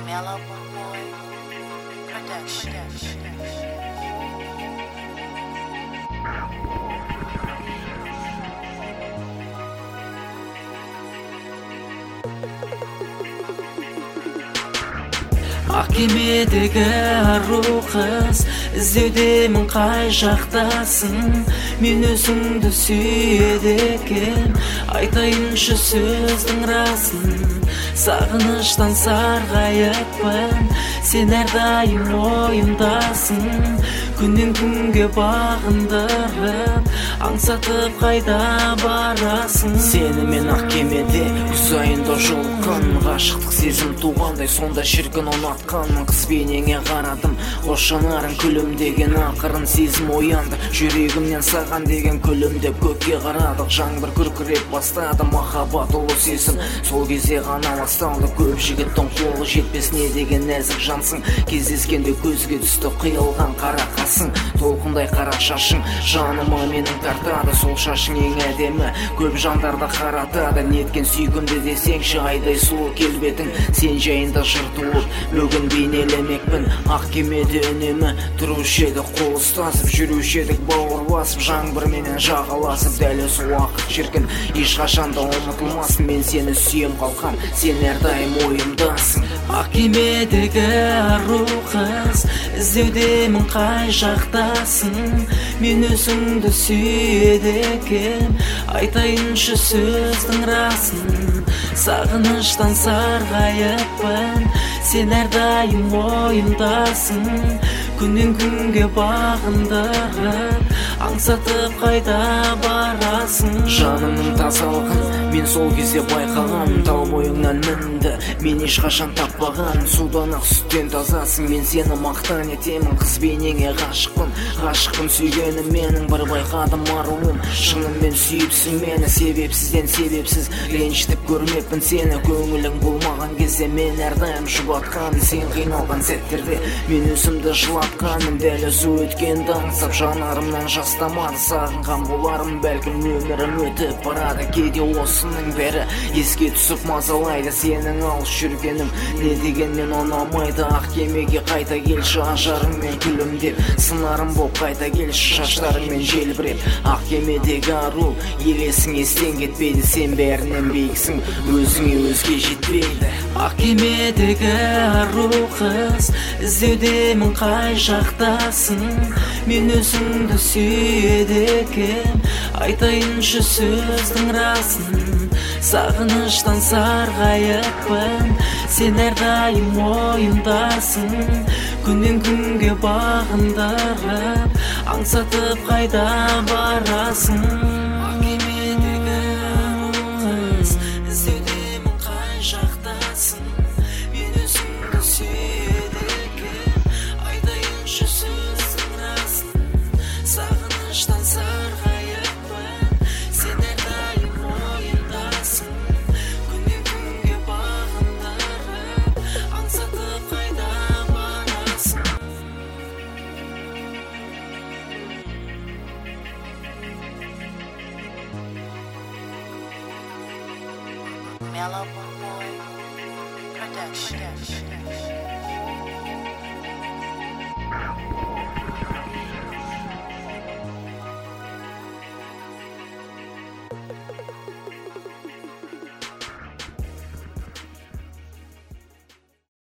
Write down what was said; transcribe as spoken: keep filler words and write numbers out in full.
Mellow Boy Production. Ақ кемедегі ару қыз, іздеудемін қай жақтасың. Мен өзіңді сүйеді екен, айтайыншы сөздің расын. Сағыныштан сарғайыппын, сен әрдайым ойымдасың. Күннен күнге бағындырып, аңсатып қайда барасың. Сені мен ақ кемеде ұзайында жолыққан, ғашықтық сезім туғандай сонда шіркін ұнатқанмын. Қыз бейнеңе қарадым, қош жанарың күлімдеген, ақырын сезім оянды. Жүрегімнен саған деген күлімдеп көкке қарадық. Жаңбыр күркіреп бастады, махаббат ұлы сезім сол кезде ғана басталды. Көп жігіттің қолы жетпес не деген нәзік жансың. Кездескенде көзге түсті қиылған қара қасың, толқындай қара шашың жаныма менің тартады. Сол шашың ең әдемі, көп жандарды қаратады. Неткен сүйкімді десеңші, айдай сұлу келбетің. Сен жайында жыр туып бүгін бейнелемекпін. Ақ кемеде үнемі тұрушы едік, қол ұстасып жүруші едік, бауыр басып жаңбырменен жағаласып. Дәл осы уақыт шіркін ешқашанда ұмытылмасын. Мен сені сүйем қалқам, сен әрдайым ойымдасың. Ақ кемедегі ару қыз, іздеудемін қай жақтасың. Мен өзіңді сүйеді екен, айтайыншы сөздің расын. Сағыныштан сарғайыппын, сен әрдайым ойымдасың. Күннен күнге бағындырып, аңсатып қайда барасың. Жанымның тазалығын мен сол кезде байқаған, тал бойыңнан мінді мен ешқашан таппаған. Судан ақ сүттен тазасың, мен сені мақтан етемін. Қыз бейнеңе ғашықпын, ғашықпын сүйгенім менің. Бір байқадым аруым, шынымен сүйіпсің мені. Себепсізден себепсіз ренжітіп көрмеппін сені. Көңілің болмаған кезде мен әрдайым жұбатқаным. Сен қиналған сәттерде мен өзімді жылатқаным. Дәл өзі өткенді аңсап жанарымнан жастамады. Сағынған боларым бәлкім, өмірім өтіп барады. Кейде осының бәрі еске түсіп мазалайды. Сенің алыс жүргенім не дегенмен ұнамайды. Ақ кемеге қайта келші, ажарыңмен күлімдеп, сынарым боп қайта келші, шаштарыңмен желбіреп. Ақ кемедегі ару елесің естен кетпейді. Сен бәрінен биіксің, өзіңе өзге жетпейді. Ақ кемедегі ару қыз, іздеудемін қай жақтасың. Мен өзіңді сүйеді екен, айтайыншы сөздің расын. Сағыныштан сарғайыппын, сен әрдайым ойымдасың. Күннен күнге бағындырып, аңсатып қайда барасың. Ақ кемедегі ару қыз, іздеудемін қай жақтасың. Мен өзіңді сүйеді екен, айтайыншы сөздің расын. Сағыныштан сарғайыппын, сен әрдайым ойымдасың. Күннен күнге бағындырып, аңсатып қайда барасың. Mellow Boy Production.